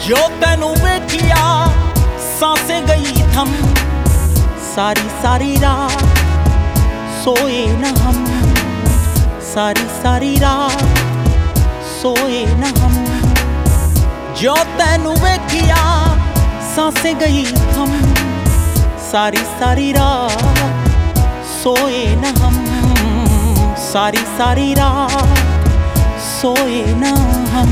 जो तेनू वेखिया सांसें गई थम, सारी सारी रात सोए न हम, सारी सारी रात सोए न हम। जो तेनू वेखिया सांसें गई थम, सारी सारी रात सोए न हम, सारी सारी रात सोए न हम।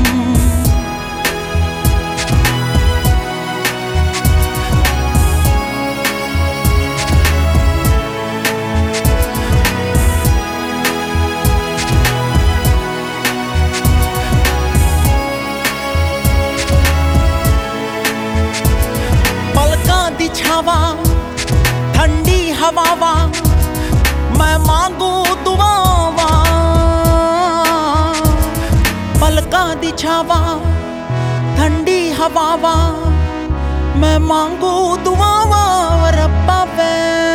छावा ठंडी हवावा मैं मांगू दुआवा, पलकां दी छावा ठंडी हवावा मैं मांगू दुआवा रब्बा वे।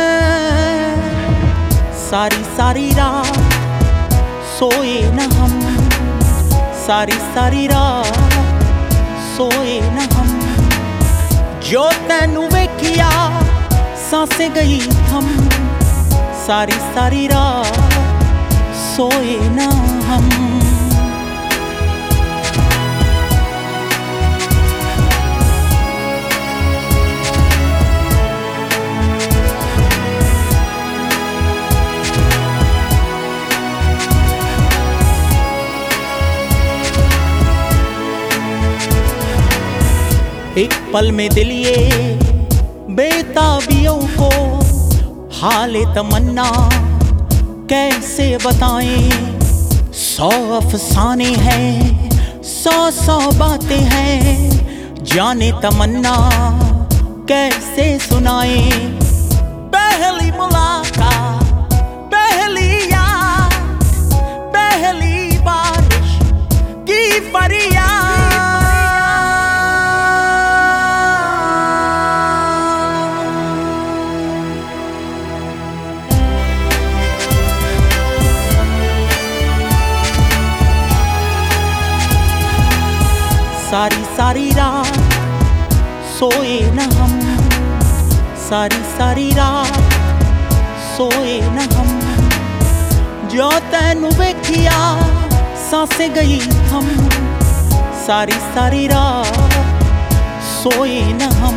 सारी सारी रात सोए न हम, सारी सारी रात सोए न हम। जो तेनू वेखिया सांसें गई थम, सारी सारी रात सोए न हम। एक पल में दिल ये बेताबियों को हाले तमन्ना कैसे बताएं। 100 अफसाने हैं, 100 बातें हैं, जाने तमन्ना कैसे सुनाएं। पहली मुलाकात, पहली याद, पहली बारिश की फरियाद, सारी सारी रात सोए न हम, सारी सारी रात सोए न हम। जो तेनू वेखिया सांसें गई थम, सारी सारी रात सोए न हम।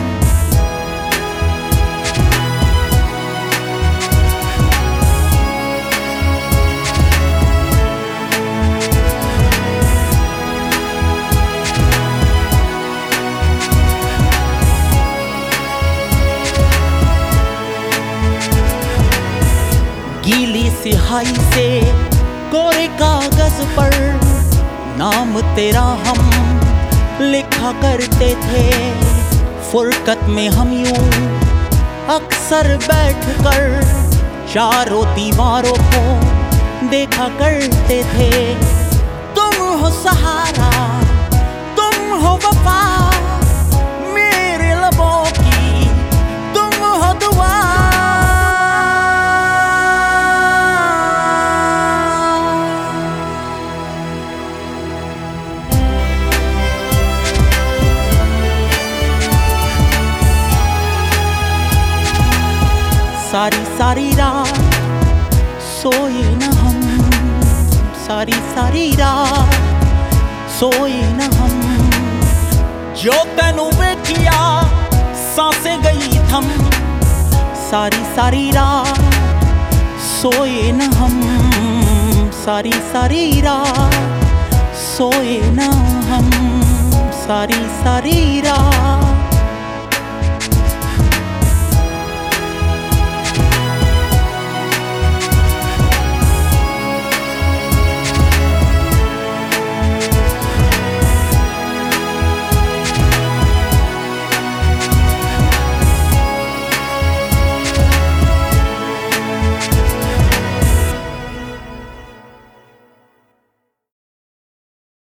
गीली सिहाई से कोरे कागज पर नाम तेरा हम लिखा करते थे। फुरकत में हम यूं अक्सर बैठकर चारों दीवारों को देखा करते थे। तुम हो सहारा, तुम हो वफा, मेरे लबों की तुम हो दुआ। सारी सारी रात सोए न हम, सारी सारी रात सोए न हम। जो तेनू वेखिया सांसें गई थम, सारी सारी रात सोए न हम, सारी सारी रात सोए न हम, सारी सारी रात।